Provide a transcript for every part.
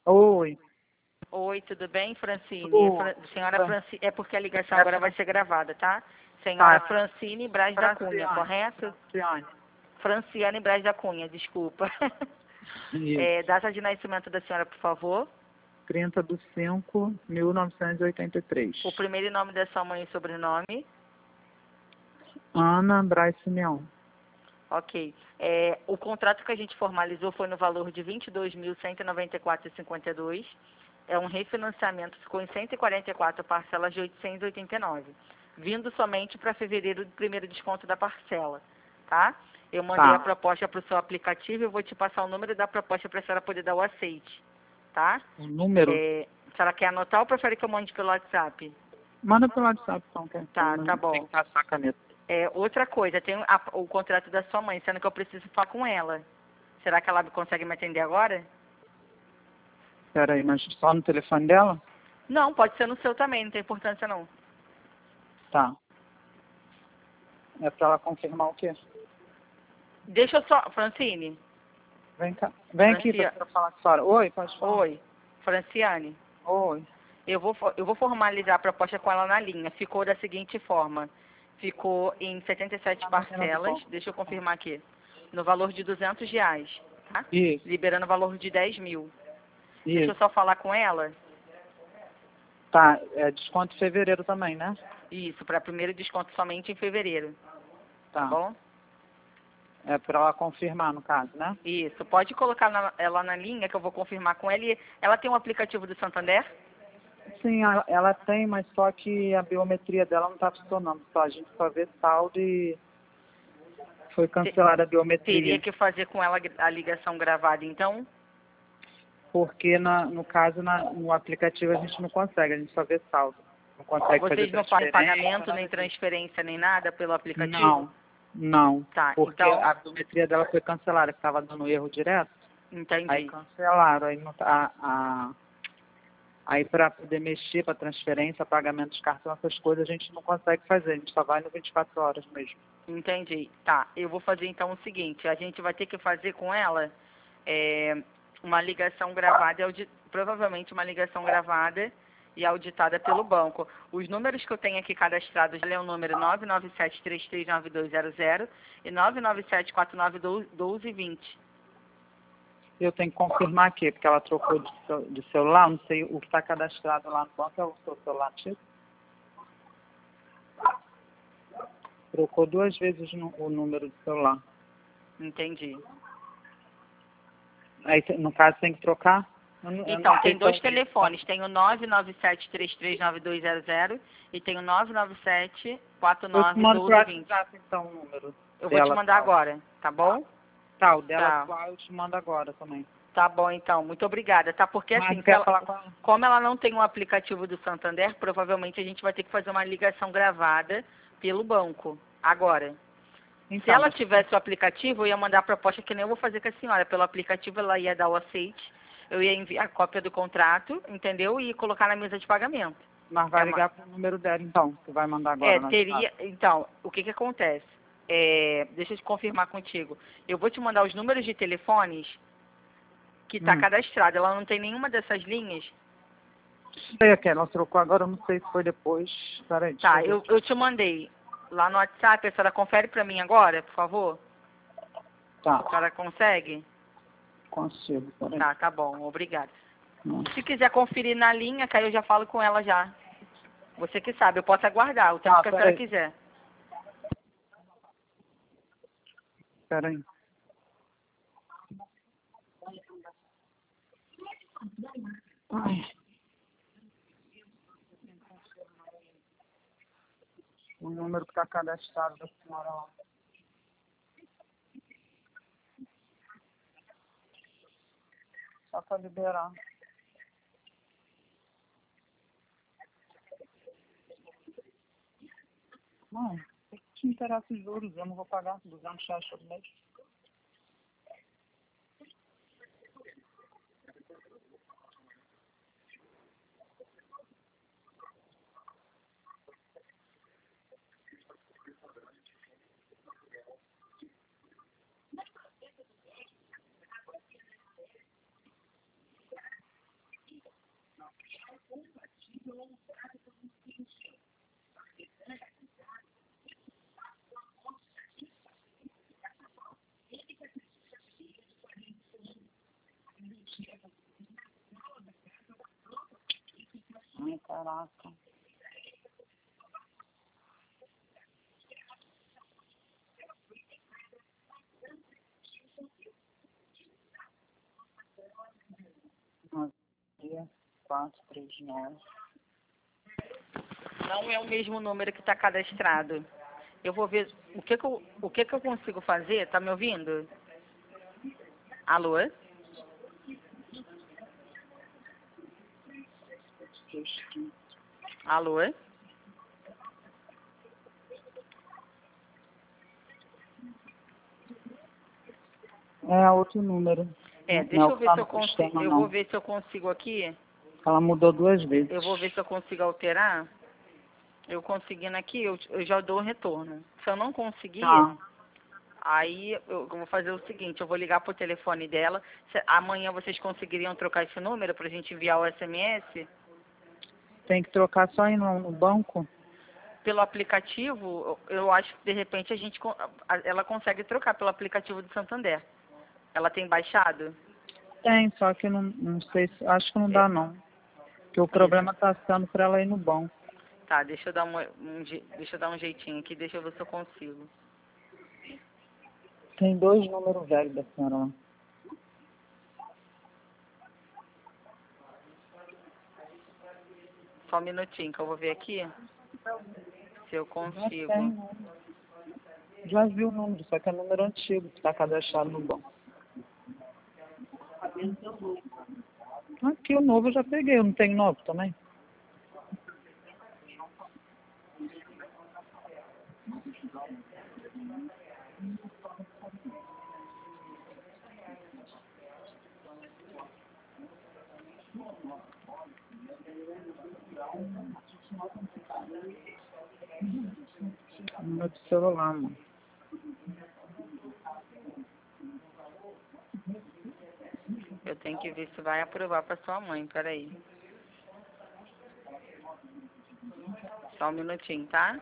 Oi. Oi, tudo bem, Francine? Oi. Senhora Francine, é porque a ligação agora vai ser gravada, tá? Senhora Tá. Francine Braz da Cunha, Franciane. correto? Franciane. Franciane Braz da Cunha, desculpa. Isso. Data de nascimento da senhora, por favor. 30/5/1983. O primeiro nome da sua mãe e sobrenome. Ana Braz Simeão. Ok. O contrato que a gente formalizou foi no valor de R$ 22.194,52. É um refinanciamento, ficou em 144 parcelas de 889, vindo somente para fevereiro do primeiro desconto da parcela, tá? Eu mandei a proposta para o seu aplicativo e eu vou te passar o número da proposta para a senhora poder dar o aceite, tá? O número? A senhora quer anotar ou prefere que eu mande pelo WhatsApp? Manda pelo WhatsApp, então. Tá bom. Tem que passar a caneta. Outra coisa, tem o contrato da sua mãe, sendo que eu preciso falar com ela. Será que ela consegue me atender agora? Peraí, mas só no telefone dela? Não, pode ser no seu também, não tem importância não. Tá. É pra ela confirmar o quê? Deixa eu só... Francine. Vem cá. Vem aqui pra falar com a senhora. Oi, pode falar? Oi. Franciane. Oi. Eu vou formalizar a proposta com ela na linha. Ficou da seguinte forma. Ficou em 77 parcelas. Deixa eu confirmar aqui. No valor de R$ 200, tá? Isso. Liberando o valor de 10 mil. Isso. Deixa eu só falar com ela. Tá, é desconto em fevereiro também, né? Isso, para primeiro desconto somente em fevereiro. Tá bom? É para ela confirmar, no caso, né? Isso. Pode colocar ela na linha que eu vou confirmar com ela. Ela tem um aplicativo do Santander? Sim, ela tem, mas só que a biometria dela não está funcionando. A gente só vê saldo e foi cancelada a biometria. Teria que fazer com ela a ligação gravada, então? Porque, no caso, no aplicativo a gente não consegue, a gente só vê saldo. Não consegue fazer Vocês não fazem pagamento, nem transferência, nem nada pelo aplicativo? Não. Tá, Porque então... a biometria dela foi cancelada, que estava dando erro direto. Entendi. Aí cancelaram, aí não tá... Aí para poder mexer para transferência, pagamento de cartão, essas coisas a gente não consegue fazer, a gente só vai no 24 horas mesmo. Entendi. Tá, eu vou fazer então o seguinte, a gente vai ter que fazer com ela uma ligação gravada, provavelmente uma ligação gravada e auditada pelo banco. Os números que eu tenho aqui cadastrados é o número 997339200 e 997491220. Eu tenho que confirmar aqui, porque ela trocou de celular, não sei o que está cadastrado lá no banco, é o seu celular, tipo. Trocou 2 vezes o número do celular. Entendi. Aí, no caso, tem que trocar? Então, tem 2 telefones. Tem o 997339200 e tem o 997491220. Então, o número. Eu vou te mandar agora, tá bom? Tá, o dela atual eu te mando agora também. Tá bom, então. Muito obrigada, tá? Porque assim, como ela não tem um aplicativo do Santander, provavelmente a gente vai ter que fazer uma ligação gravada pelo banco, agora. Se ela tivesse o aplicativo, eu ia mandar a proposta que nem eu vou fazer com a senhora. Pelo aplicativo, ela ia dar o aceite, eu ia enviar a cópia do contrato, entendeu? E colocar na mesa de pagamento. Mas vai ligar pro número dela, então, que vai mandar agora. Então, o que acontece? Deixa eu te confirmar contigo. Eu vou te mandar os números de telefones que está cadastrado. Ela não tem nenhuma dessas linhas? Sei que ela trocou agora, eu não sei se foi depois. Peraí, tá, eu te mandei lá no WhatsApp. A senhora confere para mim agora, por favor? Tá. A senhora consegue? Consigo, peraí. Tá bom, obrigada. Se quiser conferir na linha, que aí eu já falo com ela já. Você que sabe, eu posso aguardar o tempo que a senhora quiser. Peraí. Ai. O número que está cadastrado da senhora lá. Só para liberar. Não, o que te interessa os juros? Eu não vou pagar R$ 200 por mês. Ai, caraca. Dia 439. Não é o mesmo número que está cadastrado. Eu vou ver o que eu consigo fazer. Tá me ouvindo? Alô? Alô? É outro número. Deixa eu ver se eu consigo. Eu vou ver se eu consigo aqui. Ela mudou 2 vezes. Eu vou ver se eu consigo alterar. Eu conseguindo aqui, eu já dou o retorno. Se eu não conseguir, aí eu vou fazer o seguinte, eu vou ligar pro telefone dela. Amanhã vocês conseguiriam trocar esse número pra gente enviar o SMS? Tem que trocar só ir no banco? Pelo aplicativo, eu acho que de repente ela consegue trocar pelo aplicativo do Santander. Ela tem baixado? Tem, só que não sei, acho que não dá não. Porque o problema está sendo para ela ir no banco. Tá, deixa eu dar deixa eu dar um jeitinho aqui, deixa eu ver se eu consigo. Tem 2 números velhos da senhora lá. Só um minutinho que eu vou ver aqui se eu consigo. Já vi o número, só que é número antigo que está cadastrado no banco. Aqui o novo eu já peguei, eu não tenho novo também? Número do celular, mano. Eu tenho que ver se vai aprovar para sua mãe, peraí. Só um minutinho, tá?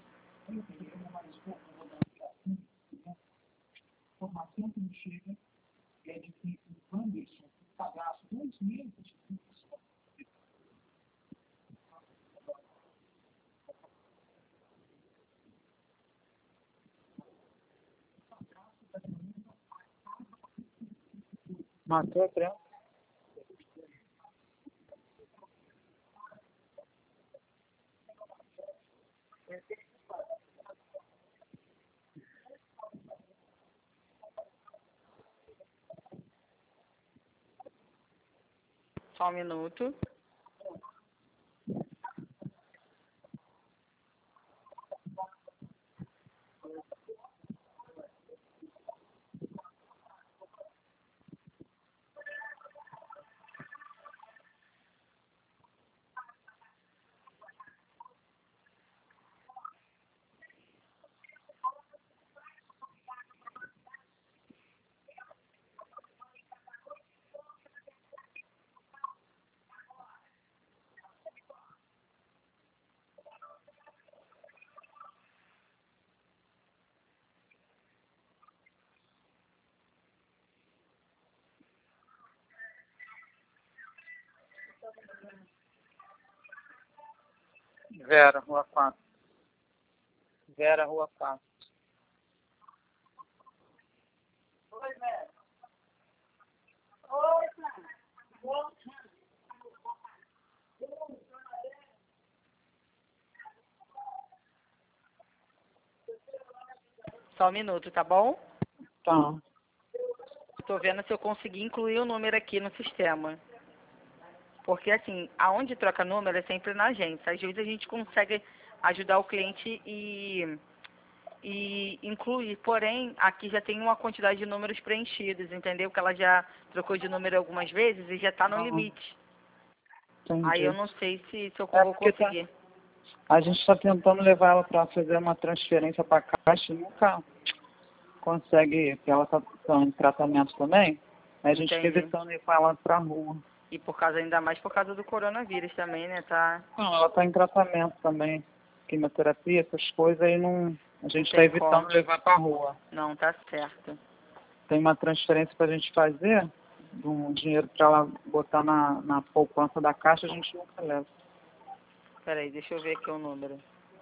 Matou a criança? Só um minuto. Vera, Rua 4. Vera, Rua 4. Oi, Vera. Oi, Só um minuto, tá bom? Tá. Tô vendo se eu conseguir incluir o número aqui no sistema. Porque, assim, aonde troca número é sempre na agência. Às vezes a gente consegue ajudar o cliente e incluir. Porém, aqui já tem uma quantidade de números preenchidos, entendeu? Que ela já trocou de número algumas vezes e já está no limite. Entendi. Aí eu não sei se eu vou conseguir. A gente está tentando levar ela para fazer uma transferência para a Caixa e nunca consegue, porque ela está em tratamento também. Aí a gente fica evitando ir com ela para a rua. E por causa, ainda mais por causa do coronavírus também, né? Tá... Não, ela está em tratamento também. Quimioterapia, essas coisas, aí não... A gente está tem evitando como. levar para rua. Não, tá certo. Tem uma transferência para a gente fazer, de um dinheiro para ela botar na poupança da Caixa, a gente nunca leva. Peraí, deixa eu ver aqui o número.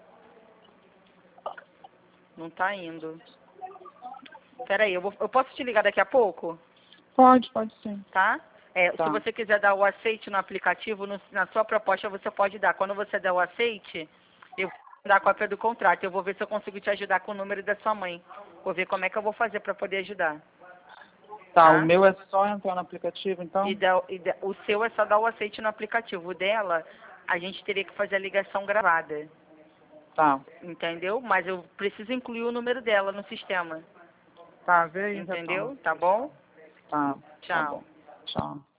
Não tá indo. Peraí, eu posso te ligar daqui a pouco? Pode sim. Tá? Tá. Se você quiser dar o aceite no aplicativo, na sua proposta você pode dar. Quando você der o aceite, eu vou dar a cópia do contrato. Eu vou ver se eu consigo te ajudar com o número da sua mãe. Vou ver como é que eu vou fazer para poder ajudar. Tá, o meu é só entrar no aplicativo, então? O seu é só dar o aceite no aplicativo. O dela, a gente teria que fazer a ligação gravada. Tá. Entendeu? Mas eu preciso incluir o número dela no sistema. Tá, vê aí. Entendeu? Tá bom? Tá. Tchau. Tá bom. Tchau.